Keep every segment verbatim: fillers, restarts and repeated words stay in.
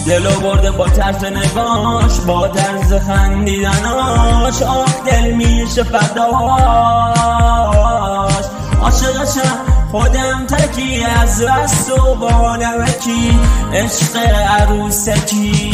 دلو برده با طرز نگاش، با طرز خندیدناش، آه دل میشه فداش. عاشقشم خودم تکی، از رست و بانمکی، عشق عروسکی.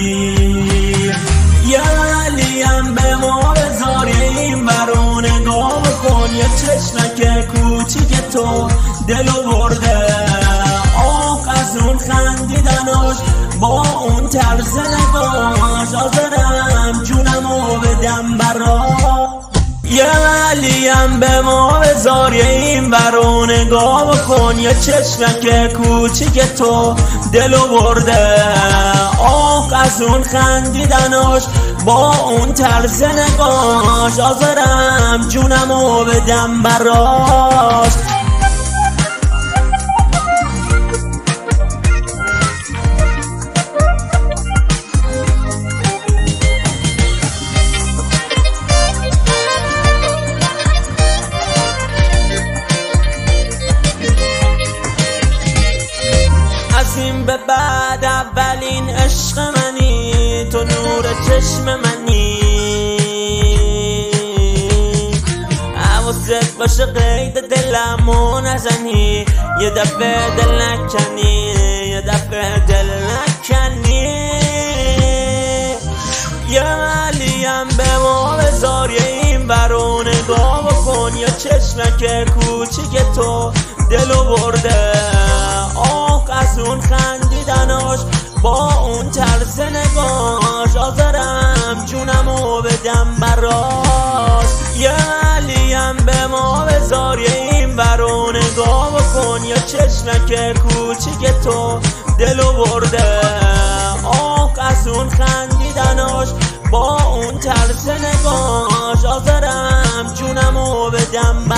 یه علیم به ما بذار، یه این برو نگاه بکن، یه چشمک کوچیک تو دلو برده. آه از اون خندیدناش، با اون طرز نگاش، آزارم جونمو بدم برا. یه علیم به ما بذار، یه این برو نگاه بکن، یه چشمک کوچیک تو دلو برده. آه از اون خندیدناش، با اون طرز نگاش، آزارم جونمو بدم براش. از این به بعد اولین عشق منی، تو نور چشم منی. حواست باشه قید دلمو نزنی، یه دفعه دل نکنی، یه دفعه دل نکنی. یه علیم به ما بذار، یه این برو نگاه بکن، یه چشمک کوچیک تو دلو برده. آه از اون خندیدناش، با اون طرز نگاش، آزارم جونمو بدم براش. یه علیم به ما بذار، یه این برو نگاه بکن، یه چشمک کوچیک تو دلو برده. آه از اون خندیدناش، با اون طرز نگاش، آزارم جونمو بدم